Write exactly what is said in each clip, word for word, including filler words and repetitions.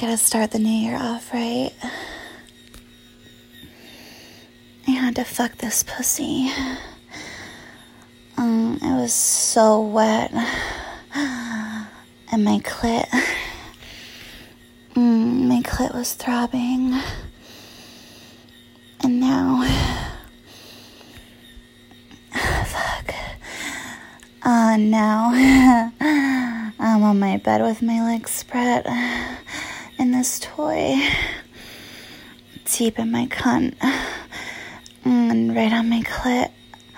gotta start the new year off right. I had to fuck this pussy. Um, it was so wet. And my clit. Mm, my clit was throbbing. And now... Fuck. Uh, now... I'm on my bed with my legs spread. In this toy. Deep in my cunt. And right on my clit.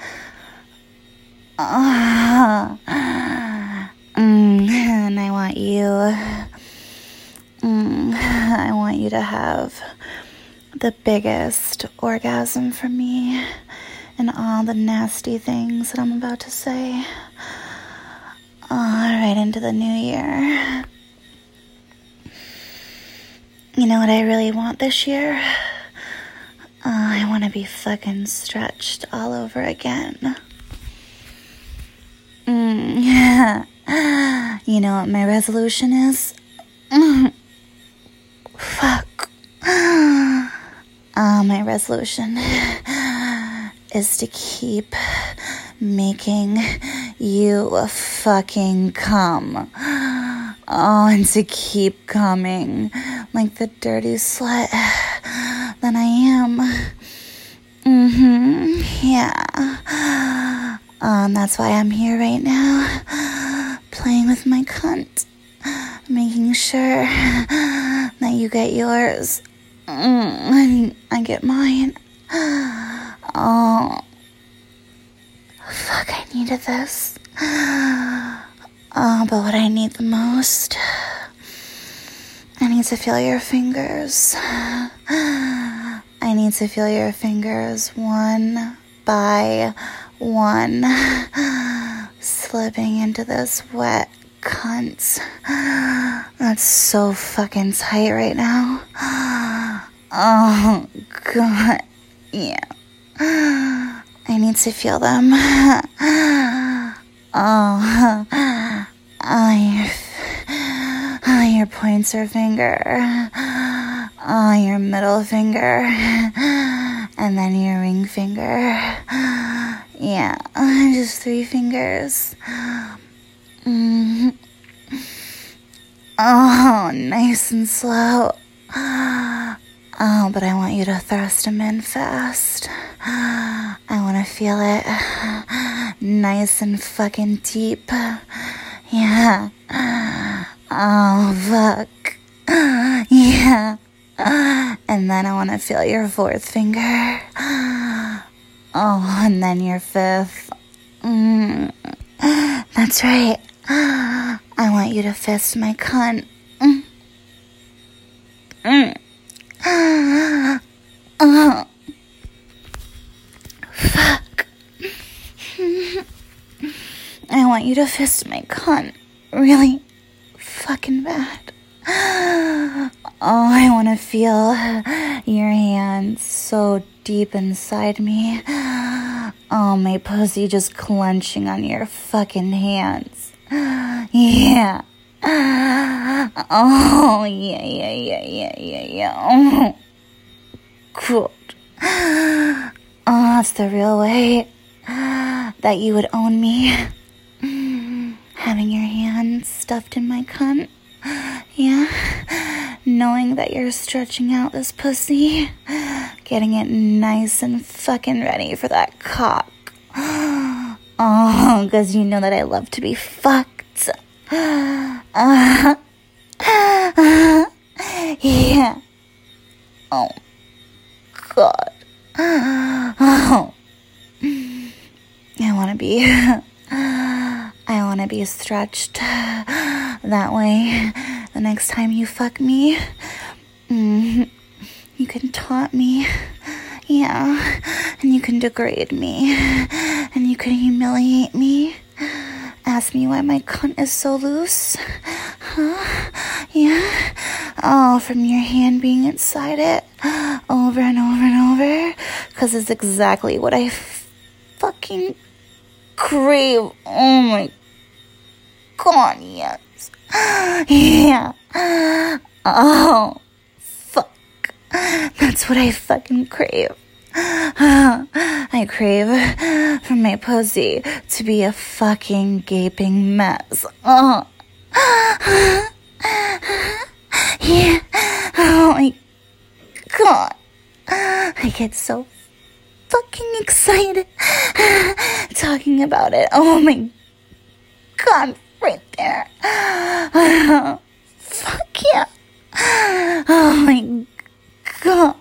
Oh. Mm, and I want you. Mm, I want you to have the biggest orgasm for me and all the nasty things that I'm about to say. Oh, right into the new year. You know what I really want this year? Oh, I want to be fucking stretched all over again. Mm, yeah. You know what my resolution is? Mm. Fuck. Uh, my resolution is to keep making you fucking come. Oh, and to keep coming like the dirty slut that I am. Mm-hmm. Yeah. Um, that's why I'm here right now, playing with my cunt, making sure that you get yours, and I get mine. Oh, fuck, I needed this. Oh, but what I need the most, I need to feel your fingers. I need to feel your fingers one by one, slipping into this wet cunt that's so fucking tight right now. Oh, God, yeah. I need to feel them. Oh, oh, your, oh, your pointer finger. Oh, your middle finger. And then your ring finger. Yeah, just three fingers. Mm-hmm. Oh, nice and slow. Oh, but I want you to thrust them in fast. I want to feel it nice and fucking deep. Yeah. Oh, fuck. Yeah. And then I want to feel your fourth finger. Oh, and then your fifth. Mm. That's right. I want you to fist my cunt. Mm. Mm. Oh. Fuck. I want you to fist my cunt really fucking bad. Oh, I want to feel your hands so deep inside me. Oh, my pussy just clenching on your fucking hands. Yeah. Oh, yeah, yeah, yeah, yeah, yeah, yeah. Oh, cool. Oh, that's the real way that you would own me. Having your hands stuffed in my cunt. Yeah. Knowing that you're stretching out this pussy. Getting it nice and fucking ready for that cock. Oh, because you know that I love to be fucked. Uh, uh, yeah. Oh, God. Oh. I want to be... I want to be stretched that way the next time you fuck me. Mm, you can taunt me. Yeah. And you can degrade me. And you can humiliate me. Ask me why my cunt is so loose. Huh? Yeah. Oh, from your hand being inside it. Over and over and over. Because it's exactly what I f- fucking crave. Oh my God, yes. Yeah. Oh, fuck. That's what I fucking crave. I crave for my pussy to be a fucking gaping mess. Oh. Yeah. Oh my god. I get so fucking excited talking about it. Oh my god, right there. Oh, fuck yeah. Oh my god.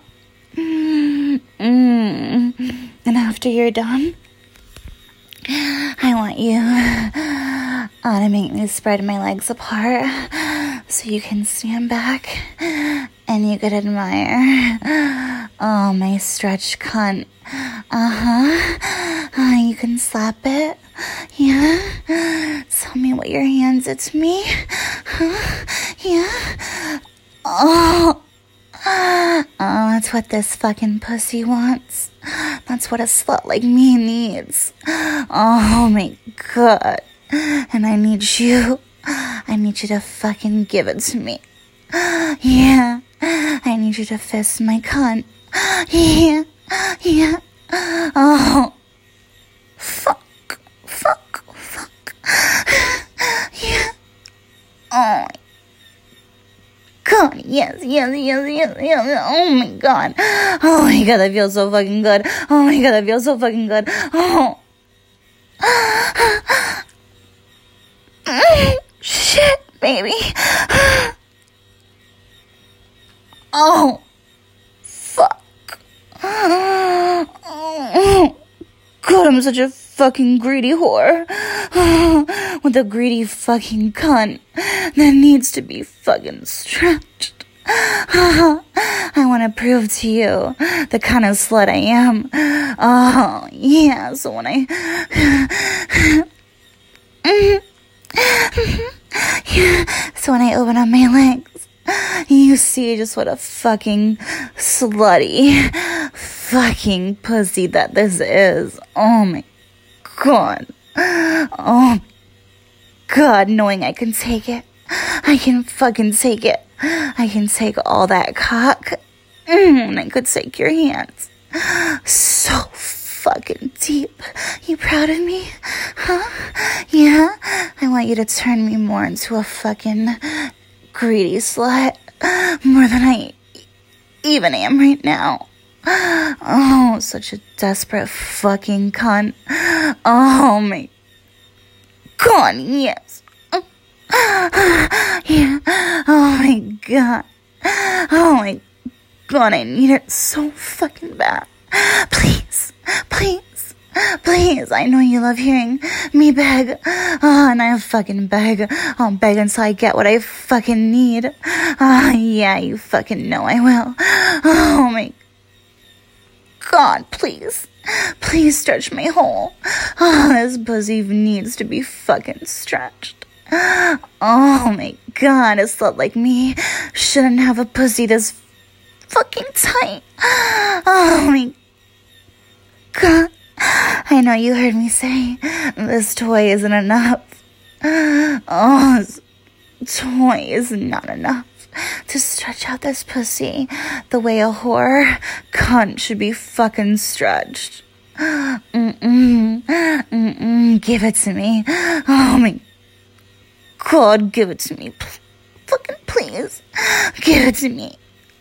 Mm. And after you're done, I want you uh, to make me spread my legs apart so you can stand back and you could admire oh my stretched cunt. Uh-huh. Uh, you can slap it. Yeah. Tell me what your hands did to me. Huh? Yeah. Oh. Oh, that's what this fucking pussy wants. That's what a slut like me needs. Oh my god. And I need you. I need you to fucking give it to me. Yeah. I need you to fist my cunt. Yeah. Yeah. Oh. Fuck. Fuck. Fuck. Yeah. Oh. God, yes, yes, yes, yes, yes. Oh my god. Oh my god, that feels so fucking good. Oh my god, that feels so fucking good. Oh. Shit, baby. Oh. Fuck. God, I'm such a fucking greedy whore. With a greedy fucking cunt that needs to be fucking stretched. I want to prove to you the kind of slut I am. Oh, yeah, so when I... yeah, so when I open up my legs, you see just what a fucking slutty fucking pussy that this is. Oh my god. Oh god, knowing I can take it. I can fucking take it. I can take all that cock. Mm, and I could take your hands. So fucking deep. You proud of me? Huh? Yeah? I want you to turn me more into a fucking greedy slut. More than I even am right now. Oh, such a desperate fucking cunt. Oh my god, yes. Yeah. Oh my god. Oh my god, I need it so fucking bad. Please, please, please. I know you love hearing me beg. Oh, and I fucking beg. I'll beg until I get what I fucking need. Oh, yeah, you fucking know I will. Oh my god, please. Please stretch my hole. Oh, this pussy needs to be fucking stretched. Oh my god, a slut like me shouldn't have a pussy this fucking tight. Oh my god. I know you heard me say this toy isn't enough. Oh, this toy is not enough to stretch out this pussy the way a whore cunt should be fucking stretched. Mm-mm. Mm-mm. Give it to me. Oh my god, give it to me. P- fucking please. Give it to me.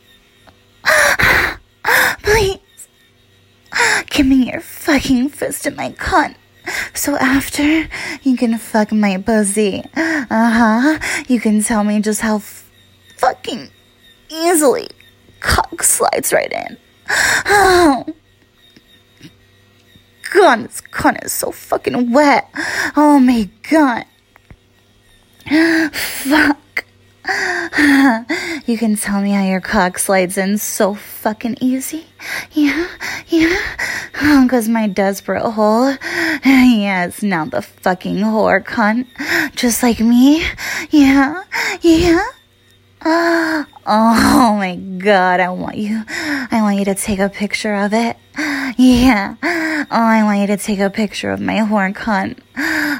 Please. Give me your fucking fist in my cunt. So after you can fuck my pussy, uh-huh, you can tell me just how f- fucking easily cock slides right in. Oh. God, this cunt is so fucking wet. Oh my god. Fuck. You can tell me how your cock slides in so fucking easy. Yeah, yeah. Oh, cause my desperate hole. Yeah, it's now the fucking whore cunt. Just like me. Yeah, yeah. Oh my god, I want you. I want you to take a picture of it. Yeah. Oh, I want you to take a picture of my whore cunt.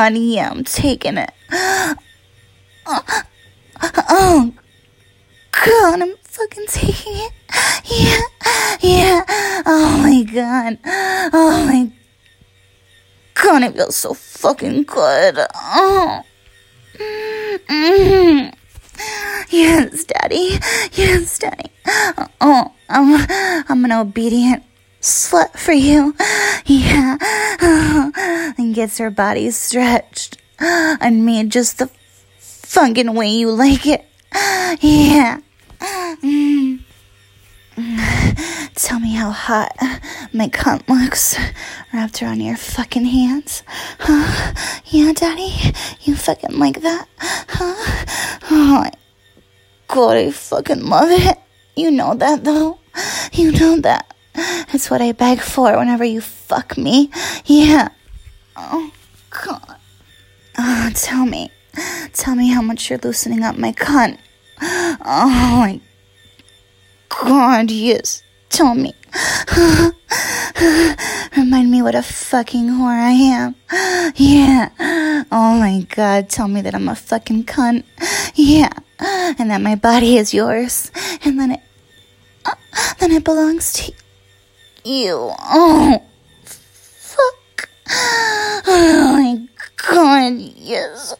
God, yeah, I'm taking it. Oh, oh God, I'm fucking taking it. Yeah, yeah. Oh my God. Oh my God, it feels so fucking good. Oh. Mm-hmm. Yes, Daddy. Yes, Daddy. Oh, I'm, I'm an obedient slut for you. Yeah. Oh, and gets her body stretched and made just the fucking way you like it. Yeah. Mm. Tell me how hot my cunt looks wrapped around your fucking hands. Huh? Yeah, Daddy? You fucking like that? Huh? Oh, my God, I fucking love it. You know that, though. You know that. It's what I beg for whenever you fuck me. Yeah. Oh, God. Oh, tell me. Tell me how much you're loosening up my cunt. Oh, my God, yes. Tell me. Remind me what a fucking whore I am. Yeah. Oh, my God. Tell me that I'm a fucking cunt. Yeah. And that my body is yours. And then it... Uh, then it belongs to you. Oh, fuck. Oh, my God, yes.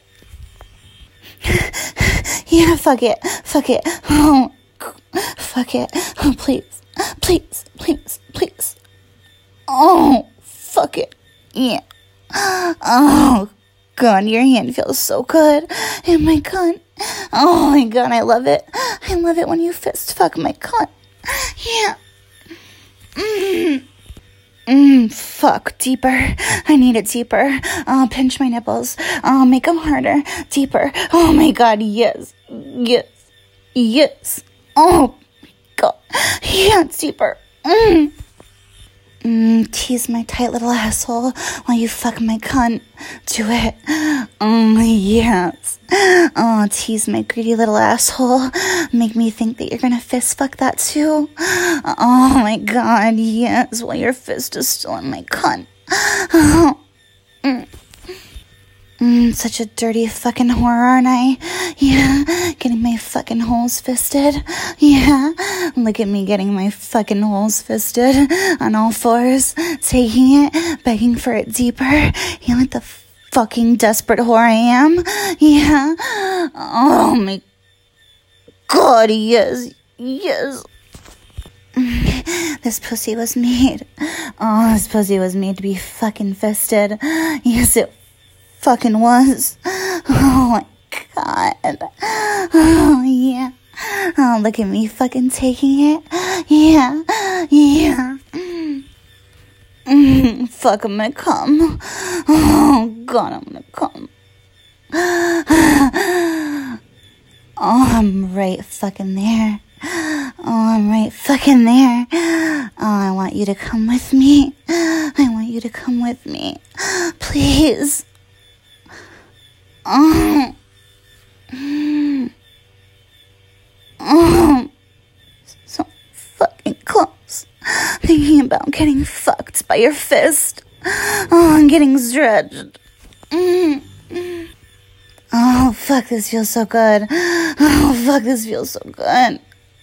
Yeah, fuck it. Fuck it. Oh, fuck it. Oh, please. Please. Please. Please. Oh, fuck it. Yeah. Oh, God, your hand feels so good. And my cunt. Oh, my God, I love it. I love it when you fist fuck my cunt. Yeah. Mmm. Mmm, fuck, deeper. I need it deeper. Oh, pinch my nipples. Oh, make them harder. Deeper. Oh, my God, yes. Yes. Yes. Oh, God. Yeah, it's deeper. Mmm. Mmm, tease my tight little asshole while you fuck my cunt. Do it. Oh, yes. Oh, tease my greedy little asshole. Make me think that you're gonna fist fuck that too. Oh, my God, yes, while your fist is still in my cunt. Oh. Mm. Mm, such a dirty fucking whore, aren't I? Yeah, getting my fucking holes fisted. Yeah, look at me getting my fucking holes fisted on all fours, taking it, begging for it deeper. You know what the fucking desperate whore I am? Yeah. Oh my God, yes, yes. This pussy was made. Oh, this pussy was made to be fucking fisted. Yes, it fucking was. Oh my God. Oh yeah. Oh, look at me fucking taking it. Yeah. Yeah. Mm. Mm, fuck, I'm gonna come. Oh God, I'm gonna come. Oh, I'm right fucking there. Oh, I'm right fucking there. Oh, I want you to come with me. I want you to come with me. Please. Oh. Oh. So fucking close. Thinking about getting fucked by your fist. Oh, I'm getting stretched. Mm. Oh, fuck, this feels so good. Oh, fuck, this feels so good.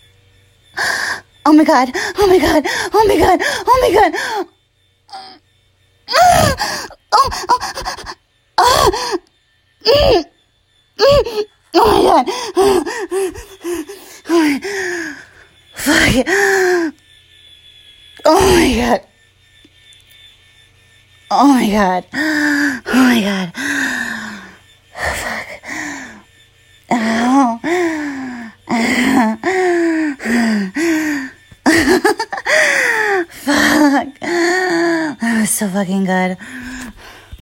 Oh my God. Oh my God. Oh my God. Oh my God. Oh, oh, oh. Mm, mm, oh my God. Oh my, fuck. Oh my God. Oh my God. Oh my God. Fuck. Ow. Fuck. That was so fucking good.